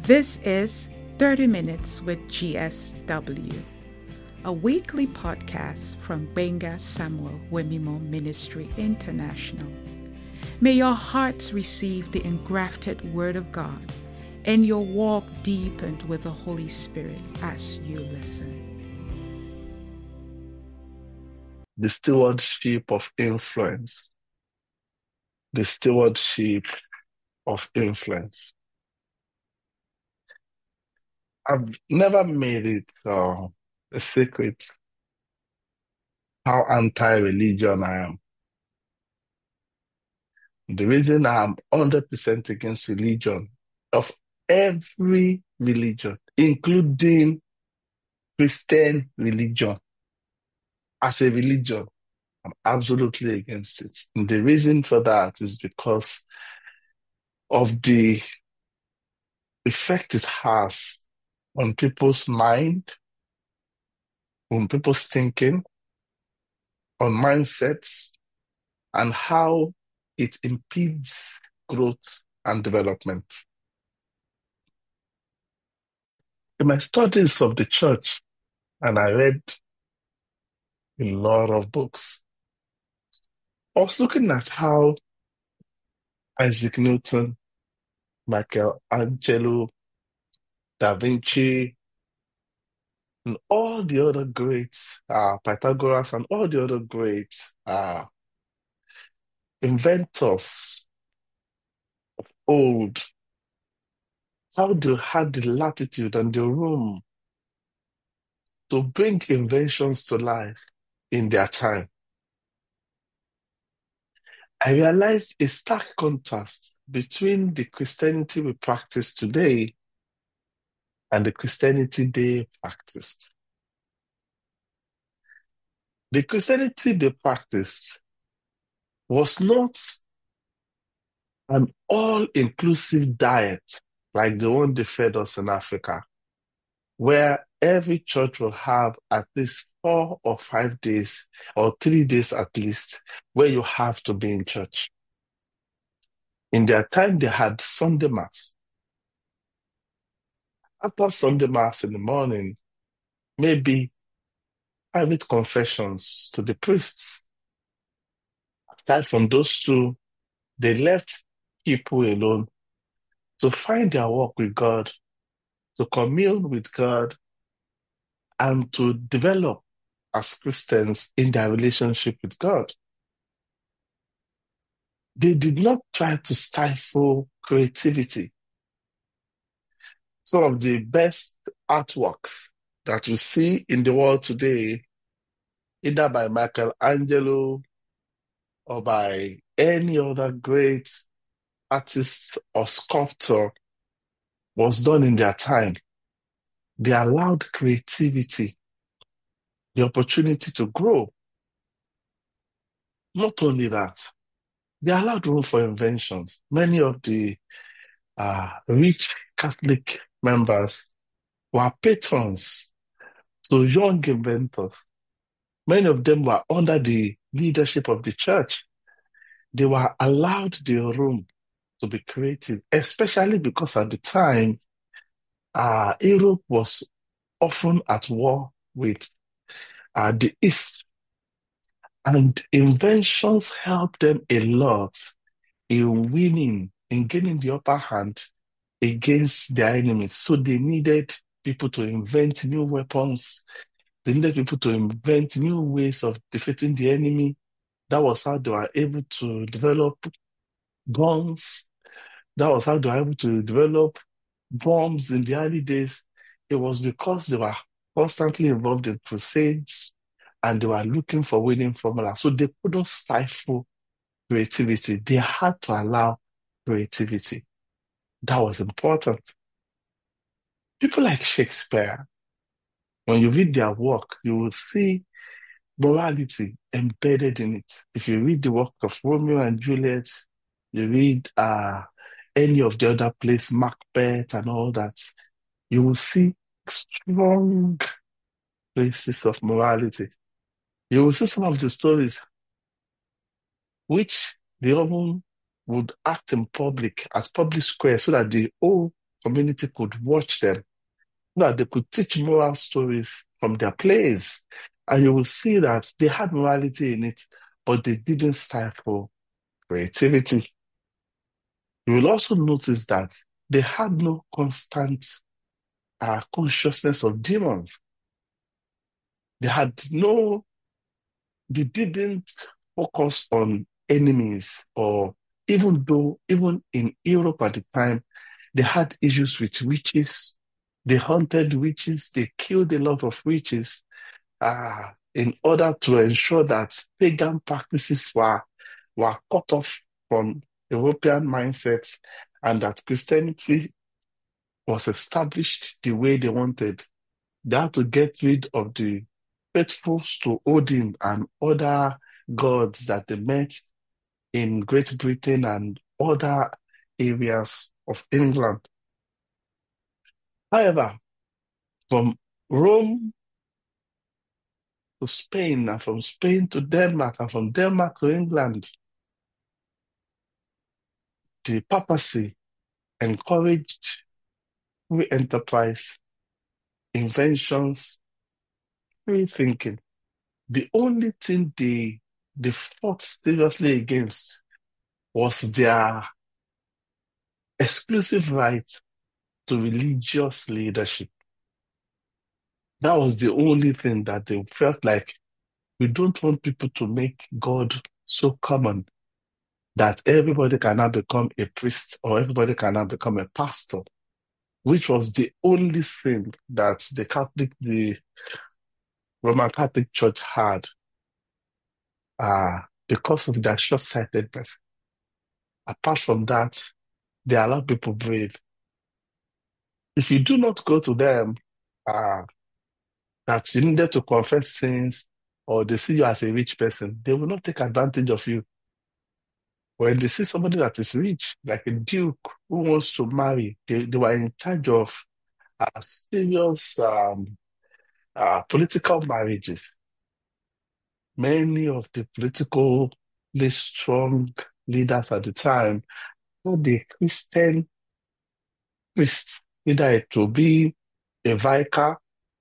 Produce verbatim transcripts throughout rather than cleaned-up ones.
This is thirty Minutes with G S W, a weekly podcast from Benga Samuel Wemimo Ministry International. May your hearts receive the engrafted Word of God and your walk deepened with the Holy Spirit as you listen. The stewardship of influence. The stewardship of influence. I've never made it uh, a secret how anti-religion I am. The reason I'm one hundred percent against religion, of every religion, including Christian religion, as a religion, I'm absolutely against it. And the reason for that is because of the effect it has on people's mind, on people's thinking, on mindsets, and how it impedes growth and development. In my studies of the church, and I read a lot of books, I was looking at how Isaac Newton, Michelangelo, Da Vinci, and all the other greats, uh, Pythagoras, and all the other great uh, inventors of old, how they had the latitude and the room to bring inventions to life in their time. I realized a stark contrast between the Christianity we practice today and the Christianity they practiced. The Christianity they practiced was not an all-inclusive diet like the one they fed us in Africa, where every church will have at least four or five days or three days at least where you have to be in church. In their time, they had Sunday Mass. After Sunday Mass in the morning, maybe private confessions to the priests. Aside from those two, they left people alone to find their walk with God, to commune with God, and to develop as Christians in their relationship with God. They did not try to stifle creativity. Some of the best artworks that we see in the world today, either by Michelangelo or by any other great artist or sculptor, was done in their time. They allowed creativity the opportunity to grow. Not only that, they allowed room for inventions. Many of the uh, rich Catholic members were patrons to young inventors. Many of them were under the leadership of the church. They were allowed the room to be creative, especially because at the time, uh, Europe was often at war with uh, the East, and inventions helped them a lot in winning, in gaining the upper hand against their enemies. So they needed people to invent new weapons. They needed people to invent new ways of defeating the enemy. That was how they were able to develop guns. That was how they were able to develop bombs in the early days. It was because they were constantly involved in crusades and they were looking for winning formula. So they couldn't stifle creativity. They had to allow creativity. That was important. People like Shakespeare, when you read their work, you will see morality embedded in it. If you read the work of Romeo and Juliet, you read uh, any of the other plays, Macbeth and all that, you will see strong traces of morality. You will see some of the stories which the often would act in public, at public square, so that the whole community could watch them, so that they could teach moral stories from their plays. And you will see that they had morality in it, but they didn't stifle creativity. You will also notice that they had no constant uh, consciousness of demons. They had no, they didn't focus on enemies, or even though, even in Europe at the time, they had issues with witches. They hunted witches. They killed a lot of witches uh, in order to ensure that pagan practices were, were cut off from European mindsets, and that Christianity was established the way they wanted. They had to get rid of the faithful to Odin and other gods that they met in Great Britain and other areas of England. However, from Rome to Spain, and from Spain to Denmark, and from Denmark to England, the papacy encouraged free enterprise, inventions, free thinking. The only thing they, they fought seriously against was their exclusive right to religious leadership. That was the only thing that they felt like, we don't want people to make God so common that everybody can now become a priest, or everybody can now become a pastor, which was the only thing that the Catholic, the Roman Catholic Church had, uh, because of their short-sightedness. Apart from that, they allow people breathe. If you do not go to them, uh, that you needed to confess sins, or they see you as a rich person, they will not take advantage of you. When they see somebody that is rich, like a duke who wants to marry, they, they were in charge of uh, serious um, uh, political marriages. Many of the politically strong leaders at the time had a Christian priest, either it will be a vicar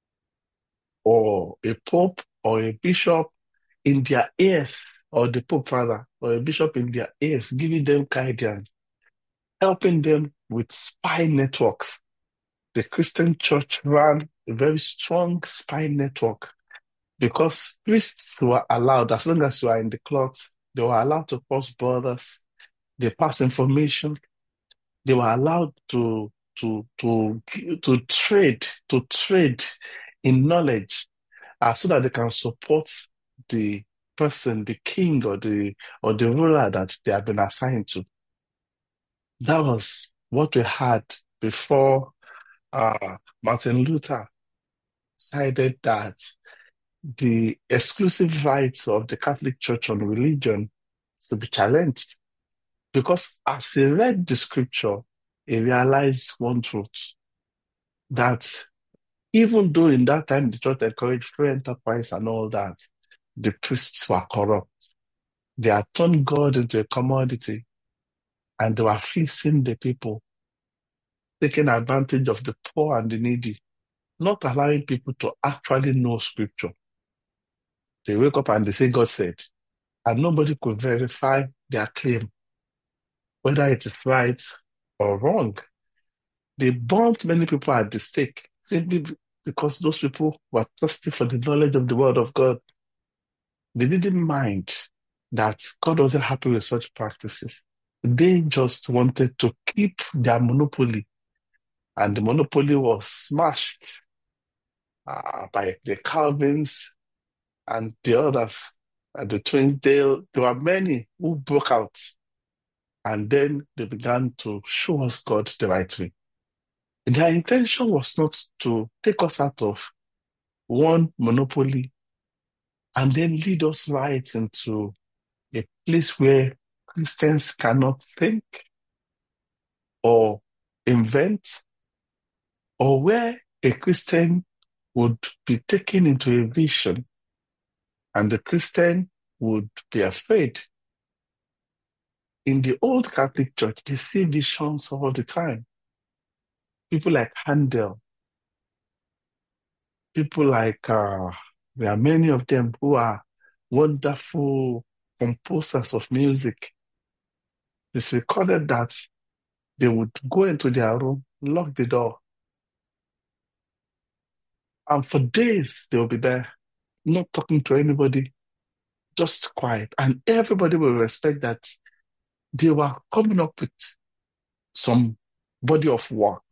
or a pope or a bishop in their ears, or the pope rather, or a bishop in their ears, giving them guidance, helping them with spy networks. The Christian church ran a very strong spy network, because priests were allowed, as long as you are in the cloth, they were allowed to cross borders, they pass information, they were allowed to to to to trade, to trade in knowledge, uh, so that they can support the person, the king, or the or the ruler that they have been assigned to. That was what we had before uh, Martin Luther decided that the exclusive rights of the Catholic Church on religion to be challenged. Because as he read the scripture, he realized one truth, that even though in that time the church encouraged free enterprise and all that, the priests were corrupt. They had turned God into a commodity, and they were fleecing the people, taking advantage of the poor and the needy, not allowing people to actually know scripture. They wake up and they say, God said, and nobody could verify their claim, whether it is right or wrong. They burnt many people at the stake simply because those people were thirsty for the knowledge of the word of God. They didn't mind that God wasn't happy with such practices. They just wanted to keep their monopoly, and the monopoly was smashed uh, by the Calvins and the others, and the Twindale. There were many who broke out, and then they began to show us God the right way. Their intention was not to take us out of one monopoly and then lead us right into a place where Christians cannot think or invent, or where a Christian would be taken into a vision and the Christian would be afraid. In the old Catholic Church, they see visions all the time. People like Handel, people like, uh, there are many of them who are wonderful composers of music. It's recorded that they would go into their room, lock the door, and for days they will be there, not talking to anybody, just quiet. And everybody will respect that they were coming up with some body of work.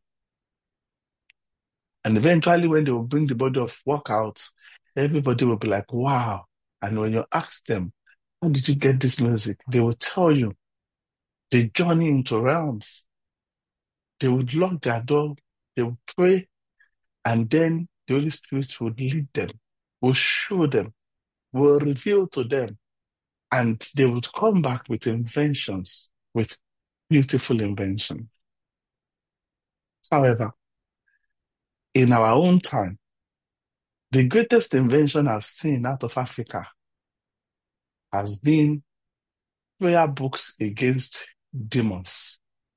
And eventually, when they will bring the body of work out, everybody will be like, wow. And when you ask them, how did you get this music? They will tell you the journey into realms. They would lock their door, they would pray, and then the Holy Spirit would lead them, will show them, will reveal to them, and they would come back with inventions, with beautiful inventions. However, in our own time, the greatest invention I've seen out of Africa has been prayer books against demons.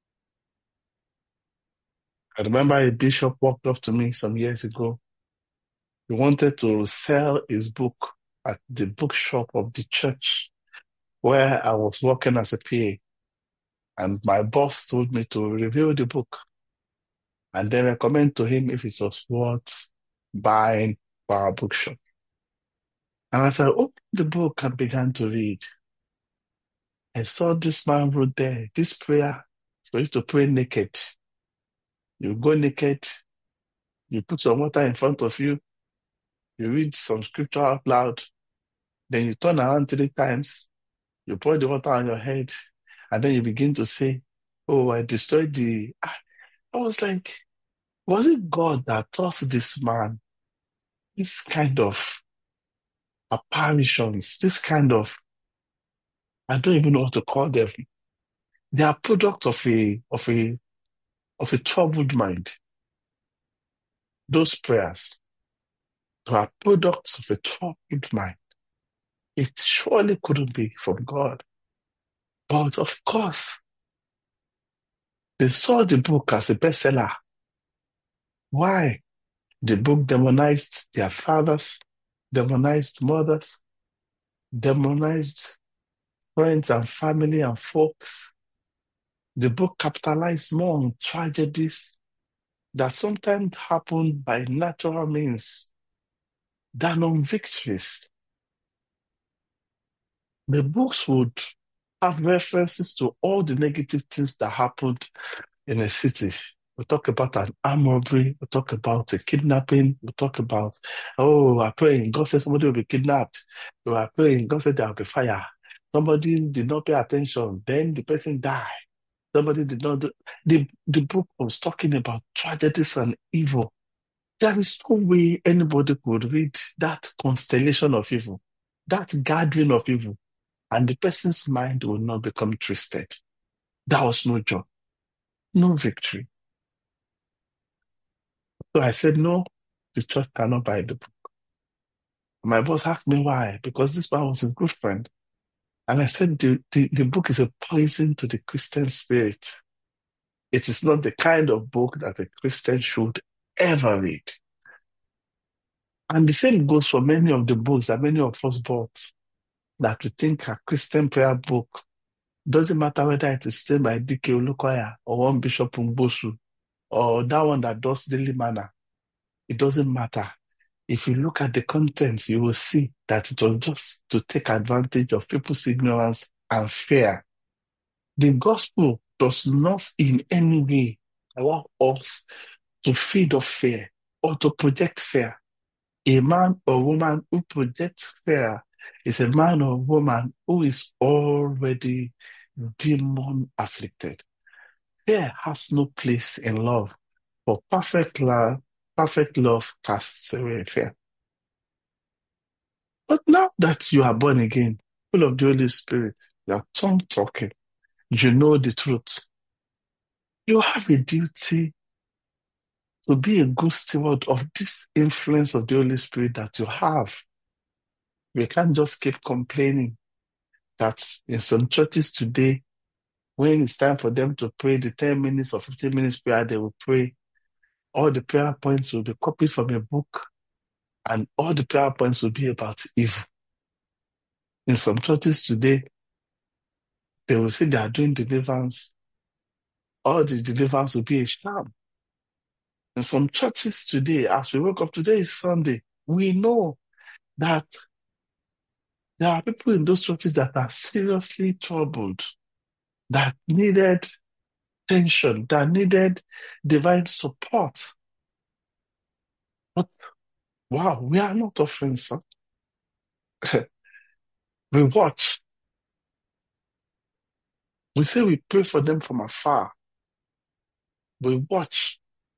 I remember a bishop walked up to me some years ago. He wanted to sell his book at the bookshop of the church where I was working as a P A. And my boss told me to review the book and then recommend to him if it was worth buying for our bookshop. And as I opened the book and began to read, I saw this man wrote there, this prayer is for you to pray naked. You go naked, you put some water in front of you, you read some scripture out loud, then you turn around three times, you pour the water on your head, and then you begin to say, oh, I destroyed the... I was like, was it God that taught this man this kind of apparitions, this kind of, I don't even know what to call them. They are product of a of a of a troubled mind. Those prayers, they are products of a troubled mind. It surely couldn't be from God. But of course, they saw the book as a bestseller. Why? The book demonized their fathers, demonized mothers, demonized friends and family and folks. The book capitalized more on tragedies that sometimes happen by natural means than on victories. The books would have references to all the negative things that happened in a city. We talk about an armed robbery, we talk about a kidnapping, we talk about, oh, we're praying, God said somebody will be kidnapped. We are praying, God said there will be fire. Somebody did not pay attention, then the person died. Somebody did not do... The, the book was talking about tragedies and evil. There is no way anybody could read that constellation of evil, that gathering of evil, and the person's mind will not become twisted. There was no joy, no victory. So I said, no, the church cannot buy the book. My boss asked me why, because this man was a good friend. And I said, the, the, the book is a poison to the Christian spirit. It is not the kind of book that a Christian should ever read. And the same goes for many of the books that many of us bought that we think are Christian prayer book. Doesn't matter whether it is written by D K Olukoya or one Bishop Mbosu or that one that does Daily Manna. It doesn't matter. If you look at the contents, you will see that it was just to take advantage of people's ignorance and fear. The gospel does not in any way allow us to feed off fear or to project fear. A man or woman who projects fear is a man or woman who is already demon afflicted. Fear has no place in love, for perfect love, perfect love casts away fear. But now that you are born again, full of the Holy Spirit, you are tongue talking, you know the truth. You have a duty to be a good steward of this influence of the Holy Spirit that you have. We can't just keep complaining that in some churches today, when it's time for them to pray, the ten minutes or fifteen minutes prayer, they will pray. all the prayer points will be copied from a book, and all the prayer points will be about evil. In some churches today, they will say they are doing deliverance. All the deliverance will be a sham. In some churches today, as we woke up, today is Sunday, we know that there are people in those churches that are seriously troubled, that needed attention, that needed divine support. But wow, we are not offering some. We watch. We say we pray for them from afar. We watch.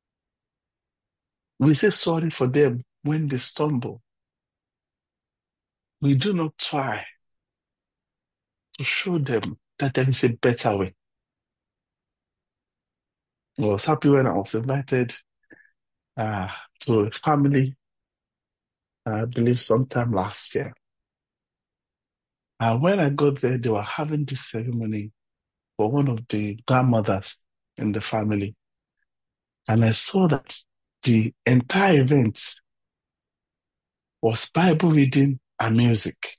We say sorry for them when they stumble. We do not try to show them that there is a better way. I was happy when I was invited uh, to a family, I believe sometime last year. And when I got there, they were having this ceremony for one of the grandmothers in the family. And I saw that the entire event was Bible reading and music.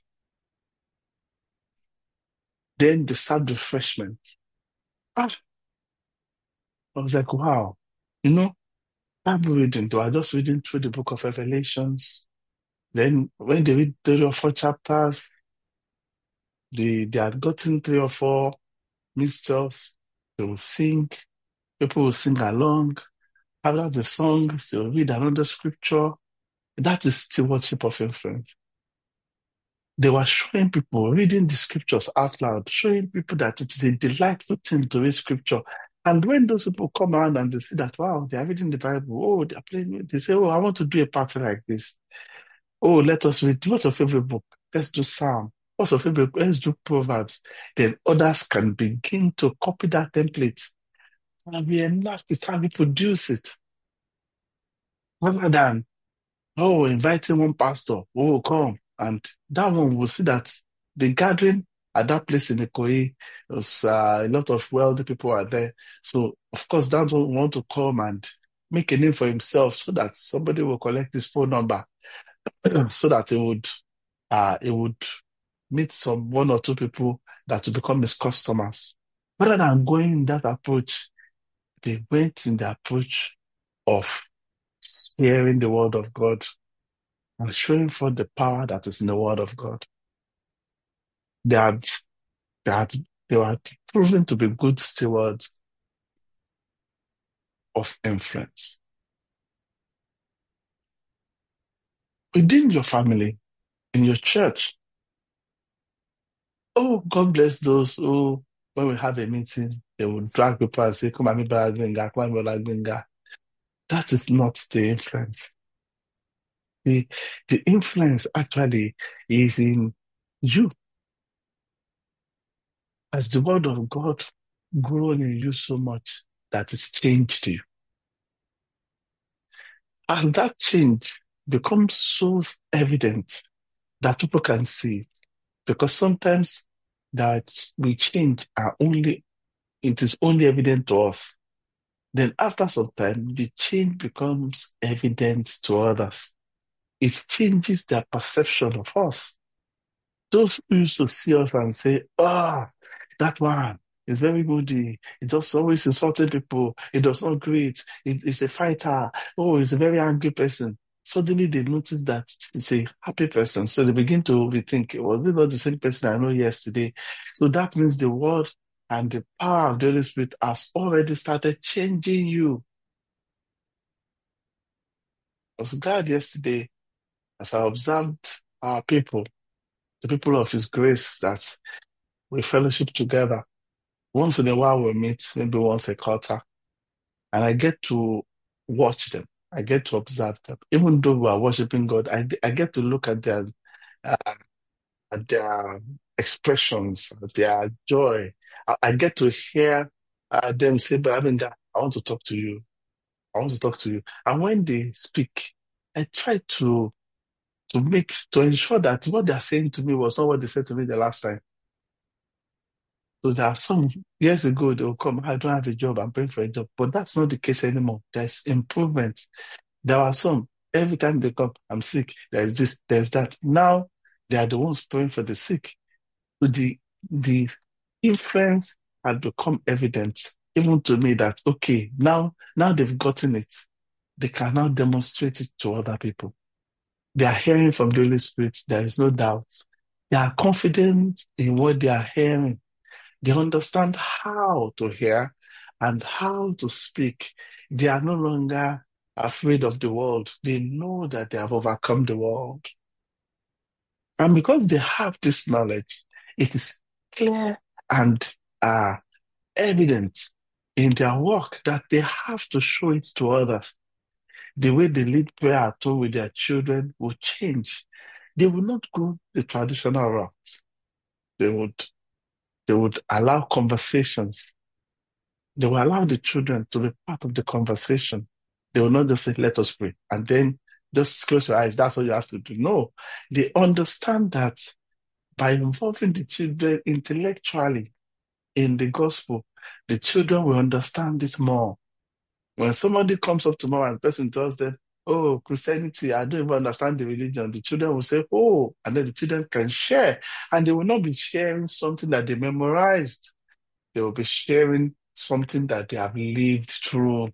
Then they served refreshment. Ah, I was like, wow, you know, Bible reading, they were just reading through the book of Revelations. Then when they read three or four chapters, they, they had gotten three or four mixtures. They will sing. People will sing along. After the songs, they will read another scripture. That is stewardship of influence. They were showing people, reading the scriptures out loud, showing people that it is a delightful thing to read scripture. And when those people come around and they see that, wow, they are reading the Bible, oh, they are playing, they say, oh, I want to do a party like this. Oh, let us read. What's your favorite book? Let's do Psalm. What's your favorite book? Let's do Proverbs. Then others can begin to copy that template. And we enlarge it, how we produce it. Rather than, oh, inviting one pastor, oh, come. And that one will see that the gathering at that place in Ikoyi, was uh, a lot of wealthy people are there. So, of course, that one want to come and make a name for himself so that somebody will collect his phone number so that it would, uh, it would meet some one or two people that will become his customers. Rather than going in that approach, they went in the approach of hearing the word of God and showing forth the power that is in the word of God. They had, they had, they were proven to be good stewards of influence. Within your family, in your church, oh, God bless those who, when we have a meeting, they will drag people and say, come on, come on, that is not the influence. The, the influence actually is in you. Has the word of God grown in you so much that it's changed you? And that change becomes so evident that people can see it. Because sometimes that we change are only, it is only evident to us. Then after some time, the change becomes evident to others. It changes their perception of us. Those who used to see us and say, ah, oh, that one is very moody. He just always insulting people. He does not greet. He, he's a fighter. Oh, he's a very angry person. Suddenly they notice that he's a happy person. So they begin to rethink, was it not the same person I know yesterday? So that means the word and the power of the Holy Spirit has already started changing you. I was glad yesterday as I observed our people, the people of His grace, that we fellowship together. Once in a while we meet, maybe once a quarter, and I get to watch them. I get to observe them. Even though we are worshiping God, I, I get to look at their, uh, at their expressions, at their joy. I, I get to hear uh, them say, but I mean, I want to talk to you. I want to talk to you. And when they speak, I try to to make, to ensure that what they're saying to me was not what they said to me the last time. So there are some years ago they will come, I don't have a job, I'm praying for a job. But that's not the case anymore. There's improvement. There are some, every time they come, I'm sick, there's this, there's that. Now they are the ones praying for the sick. So the the influence had become evident, even to me, that okay, now now they've gotten it. They can now demonstrate it to other people. They are hearing from the Holy Spirit. There is no doubt. They are confident in what they are hearing. They understand how to hear and how to speak. They are no longer afraid of the world. They know that they have overcome the world. And because they have this knowledge, it is clear and uh, evident in their work that they have to show it to others. The way they lead prayer at home with their children will change. They will not go the traditional route. They would, they would allow conversations. They will allow the children to be part of the conversation. They will not just say, let us pray, and then just close your eyes. That's all you have to do. No, they understand that by involving the children intellectually in the gospel, the children will understand it more. When somebody comes up tomorrow and the person tells them, oh, Christianity, I don't even understand the religion, the children will say, oh, and then the children can share. And they will not be sharing something that they memorized. They will be sharing something that they have lived through.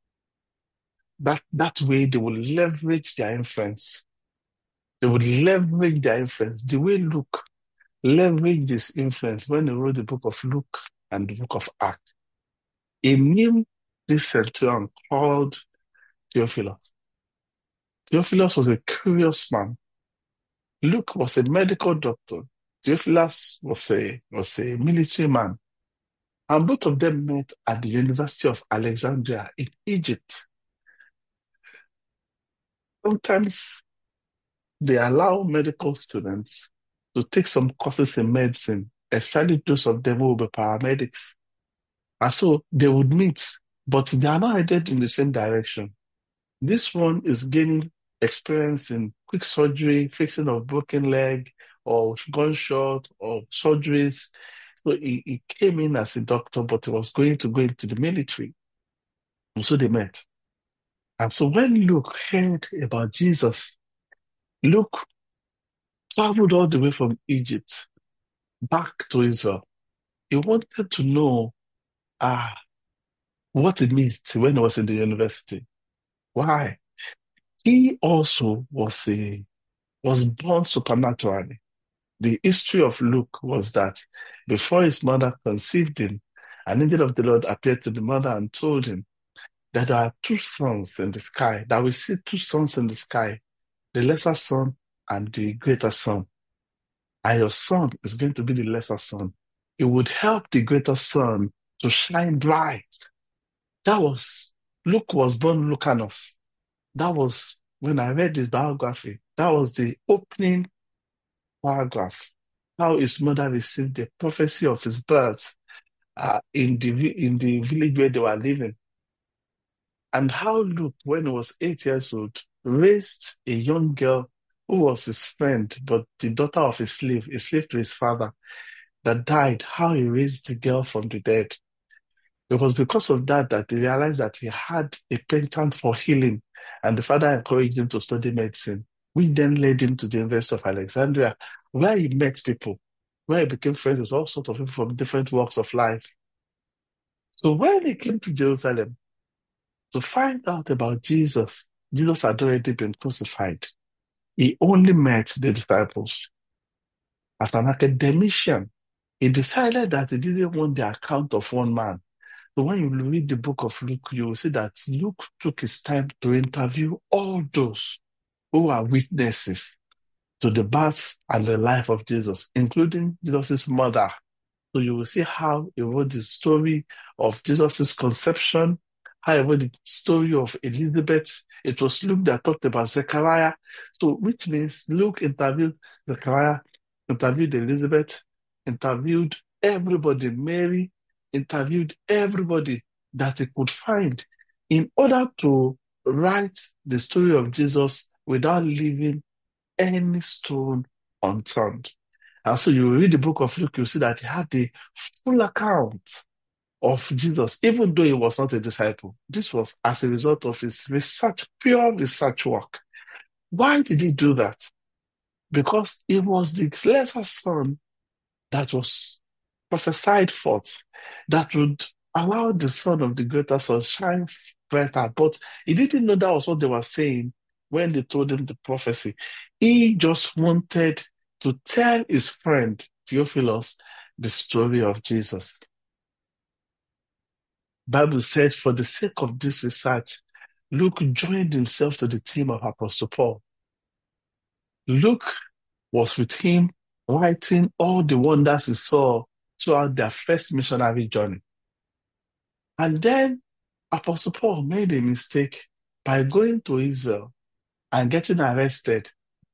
That, that way, they will leverage their influence. They would leverage their influence. The way Luke leveraged this influence when he wrote the book of Luke and the book of Acts. He knew this centurion called Theophilus. Theophilus was a curious man. Luke was a medical doctor. Theophilus was a, was a military man. And both of them met at the University of Alexandria in Egypt. Sometimes they allow medical students to take some courses in medicine, especially those of them who will be paramedics. And so they would meet, but they are not headed in the same direction. This one is gaining experience in quick surgery, fixing of broken leg, or gunshot, or surgeries. So he, he came in as a doctor, but he was going to go into the military. And so they met. And so when Luke heard about Jesus, Luke traveled all the way from Egypt back to Israel. He wanted to know ah, what it means when he was in the university. Why? He also was a was born supernaturally. The history of Luke was that before his mother conceived him, an angel of the Lord appeared to the mother and told him that there are two suns in the sky, that we see two suns in the sky, the lesser sun and the greater sun. And your son is going to be the lesser sun. It would help the greater sun to shine bright. That was, Luke was born Lucanus. That was, when I read his biography, that was the opening paragraph. How his mother received the prophecy of his birth uh, in the in the village where they were living. And how Luke, when he was eight years old, raised a young girl who was his friend, but the daughter of a slave, a slave to his father, that died. How he raised the girl from the dead. It was because of that that he realized that he had a penchant for healing, and the father encouraged him to study medicine, which then led him to the University of Alexandria, where he met people, where he became friends with all sorts of people from different walks of life. So when he came to Jerusalem to find out about Jesus, Jesus had already been crucified. He only met the disciples. As an academician, he decided that he didn't want the account of one man. So when you read the book of Luke, you will see that Luke took his time to interview all those who are witnesses to the birth and the life of Jesus, including Jesus' mother. So you will see how he wrote the story of Jesus' conception, how he wrote the story of Elizabeth. It was Luke that talked about Zechariah. So which means Luke interviewed Zechariah, interviewed Elizabeth, interviewed everybody, Mary, interviewed everybody that he could find in order to write the story of Jesus without leaving any stone unturned. And so you read the book of Luke, you see that he had the full account of Jesus, even though he was not a disciple. This was as a result of his research, pure research work. Why did he do that? Because it was the lesser son that was prophesied forth that would allow the son of the greater son shine brighter. But he didn't know that was what they were saying when they told him the prophecy. He just wanted to tell his friend Theophilus the story of Jesus. Bible said, for the sake of this research, Luke joined himself to the team of Apostle Paul. Luke was with him, writing all the wonders he saw throughout their first missionary journey. And then Apostle Paul made a mistake by going to Israel and getting arrested.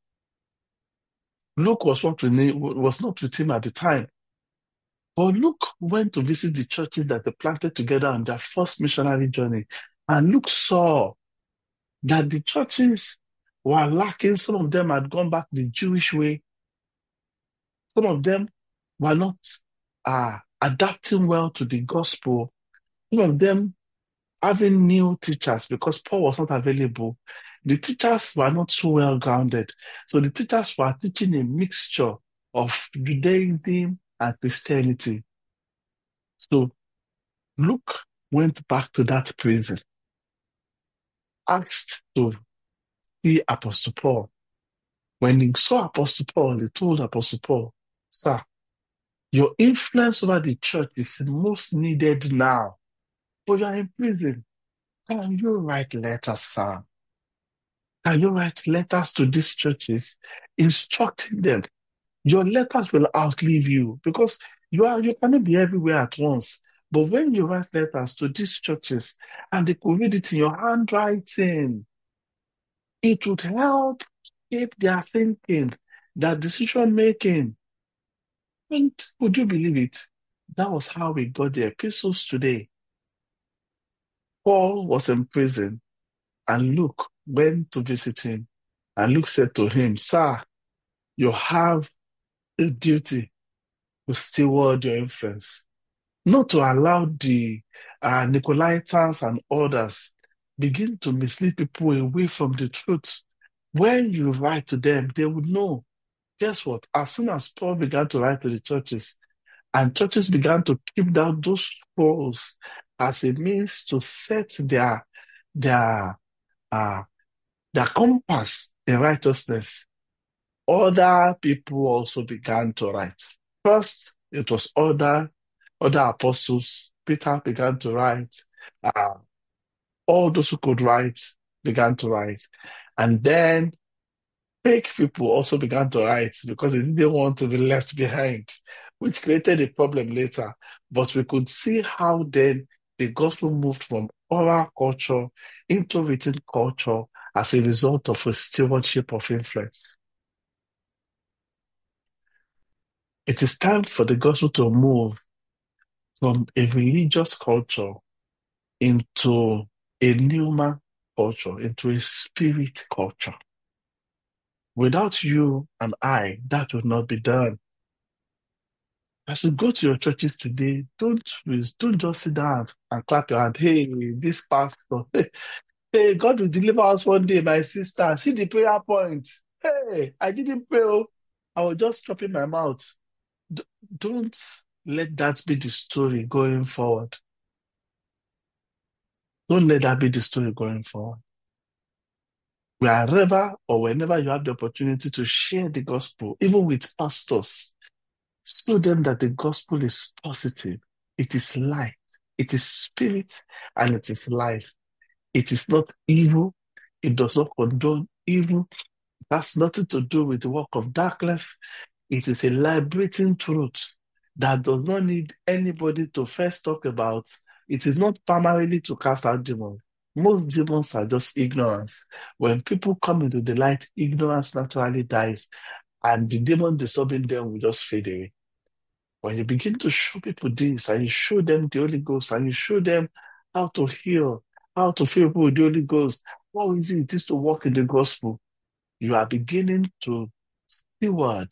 Luke was not with him, was not with him at the time. But Luke went to visit the churches that they planted together on their first missionary journey. And Luke saw that the churches were lacking. Some of them had gone back the Jewish way. Some of them were not uh, adapting well to the gospel. Some of them having new teachers because Paul was not available. The teachers were not so well grounded. So the teachers were teaching a mixture of Judaism and Christianity. So Luke went back to that prison, asked to see Apostle Paul. When he saw Apostle Paul, he told Apostle Paul, sir, your influence over the church is most needed now, but you are in prison. Can you write letters, sir? Can you write letters to these churches, instructing them? Your letters will outlive you because you are you cannot be everywhere at once. But when you write letters to these churches and they could read it in your handwriting, it would help shape their thinking, their decision making. And would you believe it? That was how we got the epistles today. Paul was in prison and Luke went to visit him. And Luke said to him, sir, you have a duty to steward your influence, not to allow the uh, Nicolaitans and others begin to mislead people away from the truth. When you write to them, they would know. Guess what? As soon as Paul began to write to the churches, and churches began to keep down those scrolls as a means to set their their uh, their compass in righteousness, other people also began to write. First, it was other other apostles. Peter began to write. Uh, all those who could write began to write. And then fake people also began to write because they didn't want to be left behind, which created a problem later. But we could see how then the gospel moved from oral culture into written culture as a result of a stewardship of influence. It is time for the gospel to move from a religious culture into a pneuma culture, into a spirit culture. Without you and I, that would not be done. As you go to your churches today, don't, don't just sit down and clap your hand. Hey, this pastor. Hey, hey, God will deliver us one day, my sister. See the prayer point. Hey, I didn't pray. Oh. I was just stopping my mouth. D- don't let that be the story going forward. Don't let that be the story going forward. Wherever or whenever you have the opportunity to share the gospel, even with pastors, show them that the gospel is positive. It is life. It is spirit and it is life. It is not evil. It does not condone evil. It has nothing to do with the work of darkness. It is a liberating truth that does not need anybody to first talk about. It is not primarily to cast out demons. Most demons are just ignorance. When people come into the light, ignorance naturally dies, and the demon disturbing them will just fade away. When you begin to show people this, and you show them the Holy Ghost, and you show them how to heal, how to fill people with the Holy Ghost, how easy it is to walk in the gospel, you are beginning to steward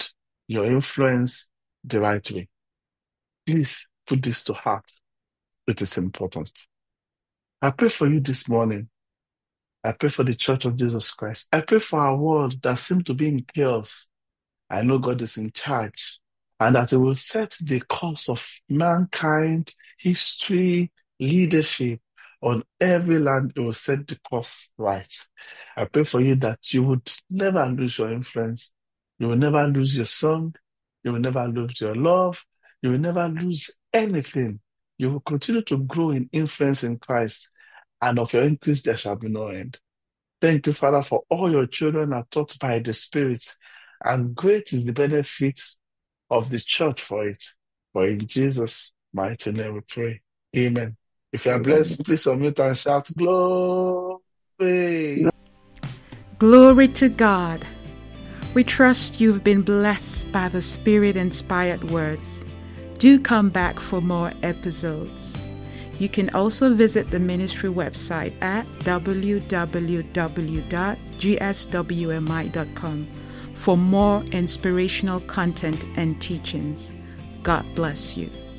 your influence the right way. Please put this to heart. It is important. I pray for you this morning. I pray for the Church of Jesus Christ. I pray for our world that seems to be in chaos. I know God is in charge, and that He will set the course of mankind, history, leadership on every land. He will set the course right. I pray for you that you would never lose your influence. You will never lose your song. You will never lose your love. You will never lose anything. You will continue to grow in influence in Christ, and of your increase there shall be no end. Thank you, Father, for all your children are taught by the Spirit, and great is the benefit of the church for it. For in Jesus' mighty name we pray. Amen. If you are blessed, please unmute and shout, glory. Glory to God. We trust you've been blessed by the Spirit-inspired words. Do come back for more episodes. You can also visit the ministry website at w w w dot g s w m i dot com for more inspirational content and teachings. God bless you.